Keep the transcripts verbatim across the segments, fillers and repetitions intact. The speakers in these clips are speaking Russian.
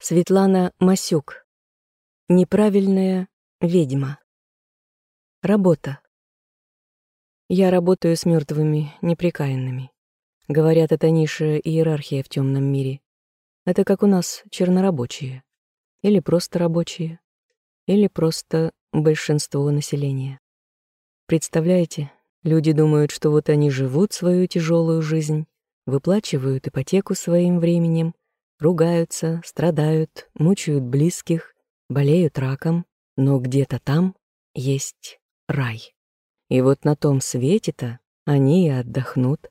Светлана Масюк. Неправильная ведьма. Работа. Я работаю с мертвыми, непрекаянными. Говорят, это низшая иерархия в темном мире. Это как у нас чернорабочие. Или просто рабочие. Или просто большинство населения. Представляете, люди думают, что вот они живут свою тяжелую жизнь, выплачивают ипотеку своим временем, ругаются, страдают, мучают близких, болеют раком, но где-то там есть рай. И вот на том свете-то они и отдохнут.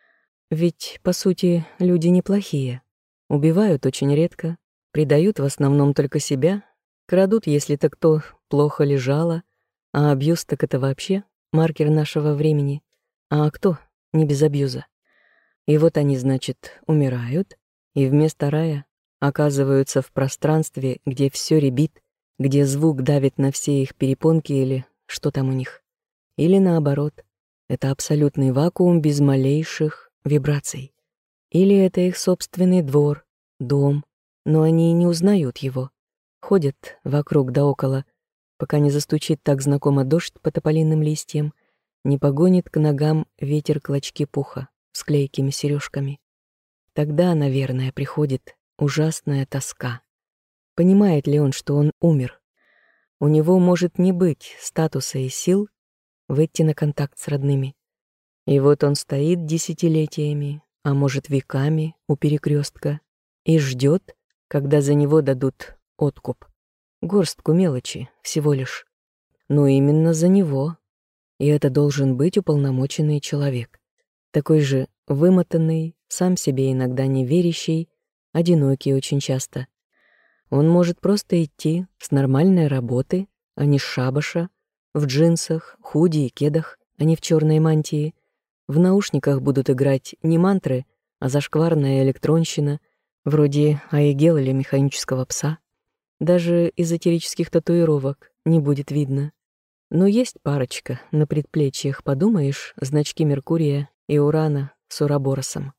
Ведь, по сути, люди неплохие. Убивают очень редко, предают в основном только себя, крадут, если так то плохо лежало, а абьюз так это вообще маркер нашего времени. А кто не без абьюза? И вот они, значит, умирают, и вместо рая оказываются в пространстве, где все рябит, где звук давит на все их перепонки или что там у них. Или наоборот, это абсолютный вакуум без малейших вибраций. Или это их собственный двор, дом, но они не узнают его. Ходят вокруг да около, пока не застучит так знакомо дождь по тополиным листьям, не погонит к ногам ветер клочки пуха с клейкими сережками. Тогда, наверное, приходит ужасная тоска. Понимает ли он, что он умер? У него может не быть статуса и сил выйти на контакт с родными. И вот он стоит десятилетиями, а может веками у перекрестка и ждет, когда за него дадут откуп. Горстку мелочи всего лишь. Но именно за него. И это должен быть уполномоченный человек. Такой же вымотанный, сам себе иногда не верящий, одинокий очень часто. Он может просто идти с нормальной работы, а не с шабаша, в джинсах, худи и кедах, а не в черной мантии. В наушниках будут играть не мантры, а зашкварная электронщина, вроде Аигел или механического пса. Даже эзотерических татуировок не будет видно. Но есть парочка на предплечьях, подумаешь, значки Меркурия и Урана с Ураборосом.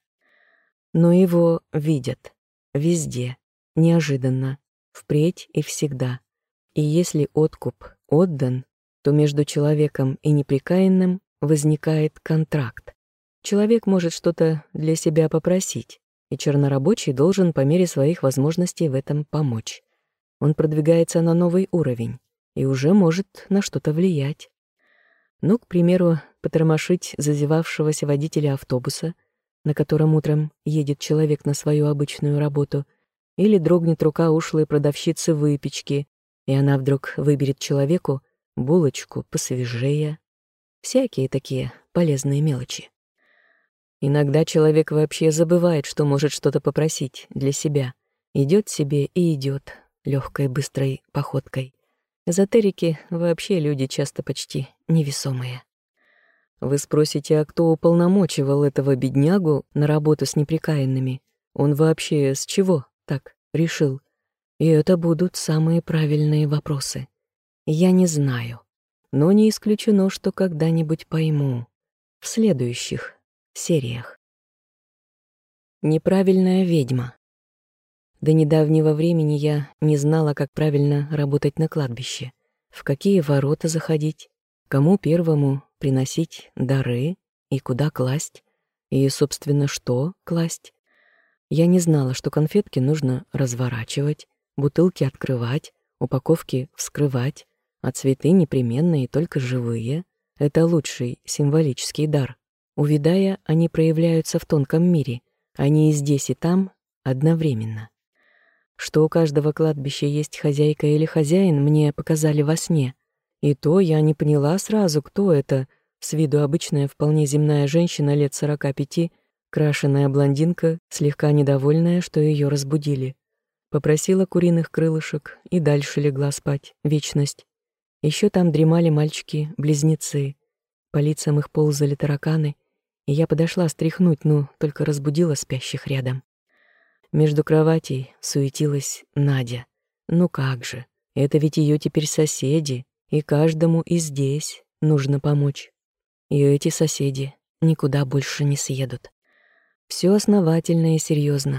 Но его видят везде, неожиданно, впредь и всегда. И если откуп отдан, то между человеком и непрекаянным возникает контракт. Человек может что-то для себя попросить, и чернорабочий должен по мере своих возможностей в этом помочь. Он продвигается на новый уровень и уже может на что-то влиять. Ну, к примеру, потормошить зазевавшегося водителя автобуса, на котором утром едет человек на свою обычную работу, или дрогнет рука ушлой продавщицы выпечки, и она вдруг выберет человеку булочку посвежее. Всякие такие полезные мелочи. Иногда человек вообще забывает, что может что-то попросить для себя. Идет себе и идет легкой быстрой походкой. Эзотерики вообще люди часто почти невесомые. Вы спросите, а кто уполномочивал этого беднягу на работу с непрекаянными? Он вообще с чего так решил? И это будут самые правильные вопросы. Я не знаю, но не исключено, что когда-нибудь пойму. В следующих сериях. Неправильная ведьма. До недавнего времени я не знала, как правильно работать на кладбище, в какие ворота заходить, кому первому приносить дары и куда класть, и, собственно, что класть. Я не знала, что конфетки нужно разворачивать, бутылки открывать, упаковки вскрывать, а цветы непременно и только живые. Это лучший символический дар. Увядая, они проявляются в тонком мире, они и здесь, и там одновременно. Что у каждого кладбища есть хозяйка или хозяин, мне показали во сне. И то я не поняла сразу, кто это. С виду обычная, вполне земная женщина лет сорока пяти, крашеная блондинка, слегка недовольная, что ее разбудили. Попросила куриных крылышек и дальше легла спать, вечность. Еще там дремали мальчики-близнецы. По лицам их ползали тараканы, и я подошла стряхнуть, но только разбудила спящих рядом. Между кроватей суетилась Надя. Ну как же, это ведь ее теперь соседи, и каждому и здесь нужно помочь. И эти соседи никуда больше не съедут. Все основательно и серьезно.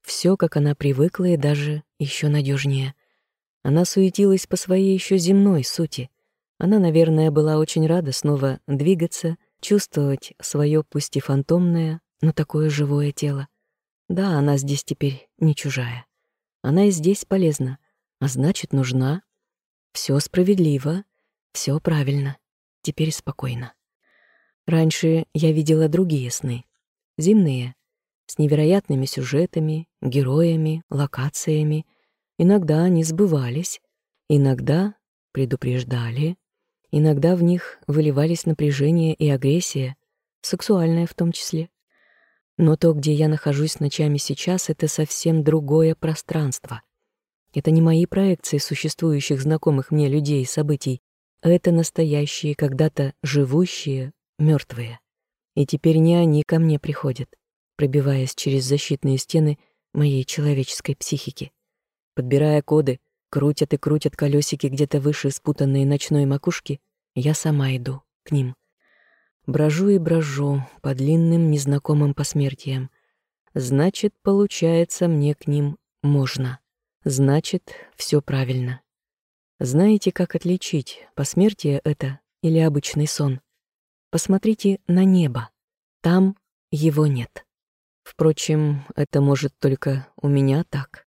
Все, как она привыкла, и даже еще надежнее. Она суетилась по своей еще земной сути. Она, наверное, была очень рада снова двигаться, чувствовать свое, пусть и фантомное, но такое живое тело. Да, она здесь теперь не чужая. Она и здесь полезна, а значит, нужна. Все справедливо, все правильно. Теперь спокойно. Раньше я видела другие сны. Земные, с невероятными сюжетами, героями, локациями. Иногда они сбывались, иногда предупреждали, иногда в них выливались напряжение и агрессия, сексуальная в том числе. Но то, где я нахожусь ночами сейчас, это совсем другое пространство. Это не мои проекции существующих знакомых мне людей и событий, а это настоящие, когда-то живущие, мертвые. И теперь не они ко мне приходят, пробиваясь через защитные стены моей человеческой психики. Подбирая коды, крутят и крутят колесики где-то выше спутанной ночной макушки, я сама иду к ним. Брожу и брожу по длинным незнакомым посмертиям. Значит, получается, мне к ним можно. Значит, все правильно. Знаете, как отличить, посмертие это или обычный сон? Посмотрите на небо. Там его нет. Впрочем, это может только у меня так.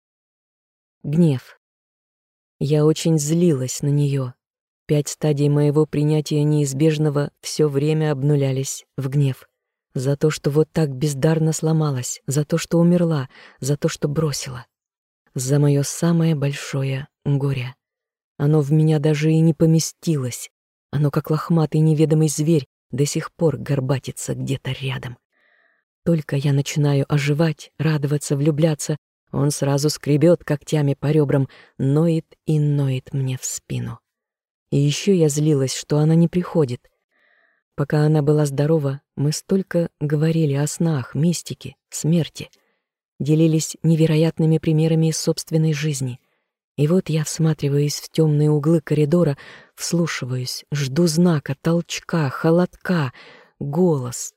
Гнев. Я очень злилась на нее. Пять стадий моего принятия неизбежного все время обнулялись в гнев. За то, что вот так бездарно сломалась, за то, что умерла, за то, что бросила. За мое самое большое горе. Оно в меня даже и не поместилось. Оно, как лохматый неведомый зверь, до сих пор горбатится где-то рядом. Только я начинаю оживать, радоваться, влюбляться, он сразу скребет когтями по ребрам, ноет и ноет мне в спину. И еще я злилась, что она не приходит. Пока она была здорова, мы столько говорили о снах, мистике, смерти, делились невероятными примерами из собственной жизни. И вот я всматриваюсь в темные углы коридора, вслушиваюсь, жду знака, толчка, холодка, голос.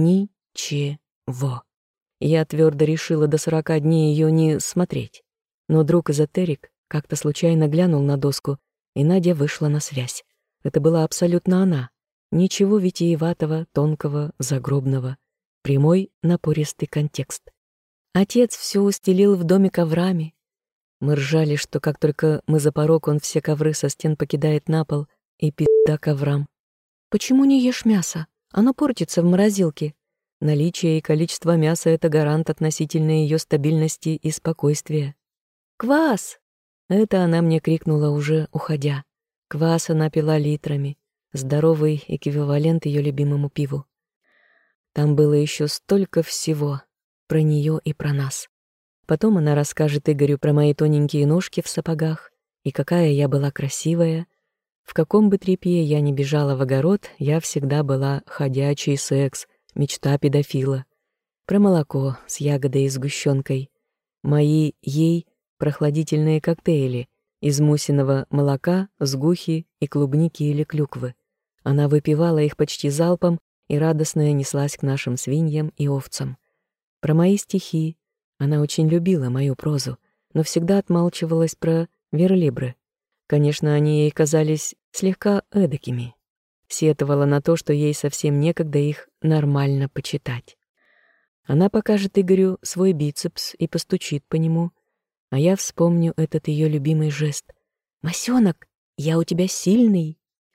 Ничего. Я твердо решила до сорока дней ее не смотреть. Но друг-эзотерик как-то случайно глянул на доску, и Надя вышла на связь. Это была абсолютно она. Ничего витиеватого, тонкого, загробного. Прямой, напористый контекст. Отец все устелил в доме коврами. Мы ржали, что как только мы за порог, он все ковры со стен покидает на пол, и пизда коврам. Почему не ешь мясо? Оно портится в морозилке. Наличие и количество мяса — это гарант относительно ее стабильности и спокойствия. «Квас!» — это она мне крикнула уже, уходя. Квас она пила литрами. Здоровый эквивалент ее любимому пиву. Там было еще столько всего про нее и про нас. Потом она расскажет Игорю про мои тоненькие ножки в сапогах и какая я была красивая. В каком бы тряпье я ни бежала в огород, я всегда была ходячий секс, мечта педофила. Про молоко с ягодой и сгущенкой. Мои ей прохладительные коктейли из мусиного молока, сгухи и клубники или клюквы. Она выпивала их почти залпом и радостно неслась к нашим свиньям и овцам. Про мои стихи. Она очень любила мою прозу, но всегда отмалчивалась про верлибры. Конечно, они ей казались слегка эдакими. Сетовала на то, что ей совсем некогда их нормально почитать. Она покажет Игорю свой бицепс и постучит по нему, а я вспомню этот ее любимый жест. «Масёнок, я у тебя сильный».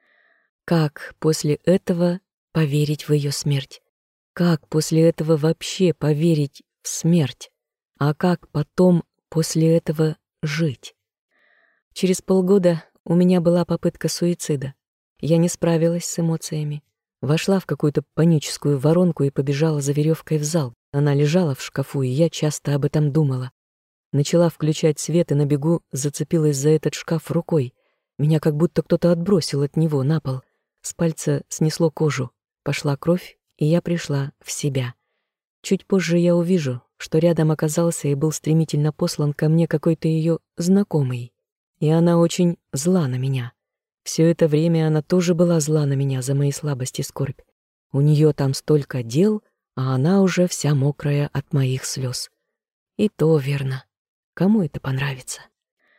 Как после этого поверить в ее смерть? Как после этого вообще поверить в смерть? А как потом после этого жить? Через полгода у меня была попытка суицида. Я не справилась с эмоциями. Вошла в какую-то паническую воронку и побежала за веревкой в зал. Она лежала в шкафу, и я часто об этом думала. Начала включать свет и на бегу зацепилась за этот шкаф рукой. Меня как будто кто-то отбросил от него на пол. С пальца снесло кожу. Пошла кровь, и я пришла в себя. Чуть позже я увижу, что рядом оказался и был стремительно послан ко мне какой-то ее знакомый. И она очень зла на меня. Все это время она тоже была зла на меня за мои слабости и скорбь. У нее там столько дел, а она уже вся мокрая от моих слез. И то верно. Кому это понравится?